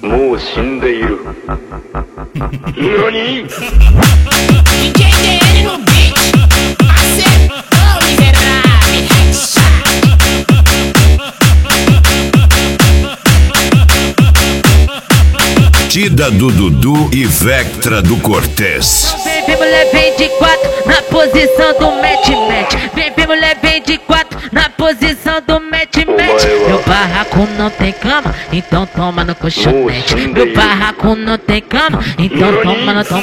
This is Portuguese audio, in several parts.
もう死んでいる。何？ DJ DN no beat, acertou miserável, headshot. Tida do Dudu e Vectra do Cortez. Vem mulher, vem de quatro na posição do match. Vem mulher, vem de quatro na posição do match. Meu barraco não tem cama, então toma no colchonete. Meu barraco não tem cama, então toma no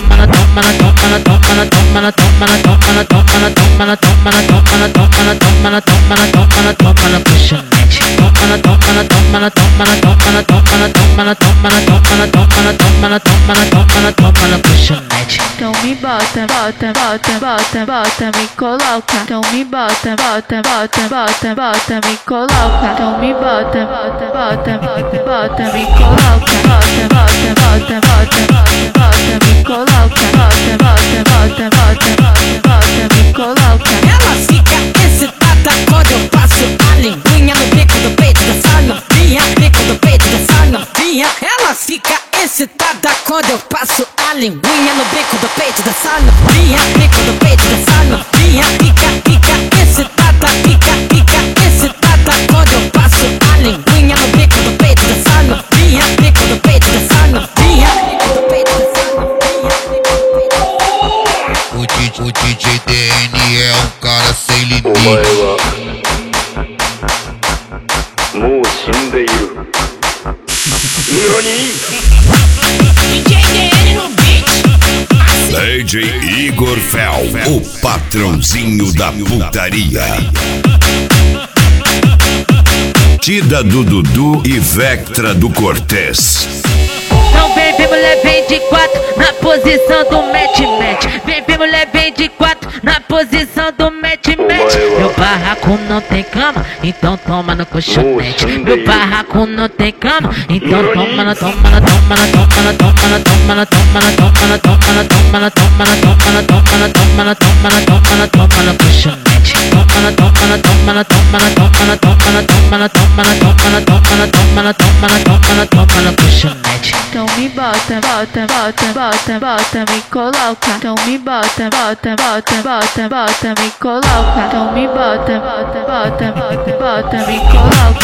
colchonete. Então me bota, me coloca. Então me bota, me coloca. Então me bota, me coloca. Me coloca, me coloca. Ela fica excitada quando eu passo a linguinha no bico do peito dessa novinha, bico do peito dessa novinha. Ela fica excitada quando eu passo a linguinha no bico do peito dessa novinha, bico do peito dessa novinha. Fica excitada, fica excitada quando eu passo a linguinha no bico do peito dessa novinha, bico do peito dessa novinha, bico do peito dessa novinha. O DJ DN é um cara sem limite. もう死んでいる。何？ DJ DN no beat, DJ Igor Fel, o patrãozinho da putaria. Tida do Dudu e Vectra do Cortez. Então vem mulher, vem de quatro na posição do match. Vem mulher, vem de quatro na posição do match. Meu barraco não tem cama, então toma no colchonete. Meu barraco não tem cama, então toma no colchonete. Então me bota, me coloca. Então me bota, me coloca. Então me bota, me coloca.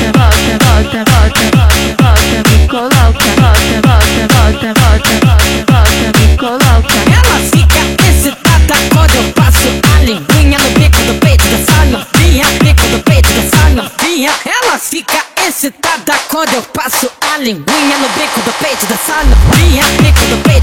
Me coloca, me coloca. ela fica excitada quando eu passo a linguinha no bico do peito dessa novinha, bico do peito dessa novinha. Ela fica excitada quando eu passo a linguinha no bico do peito dessa novinha, bico do peito.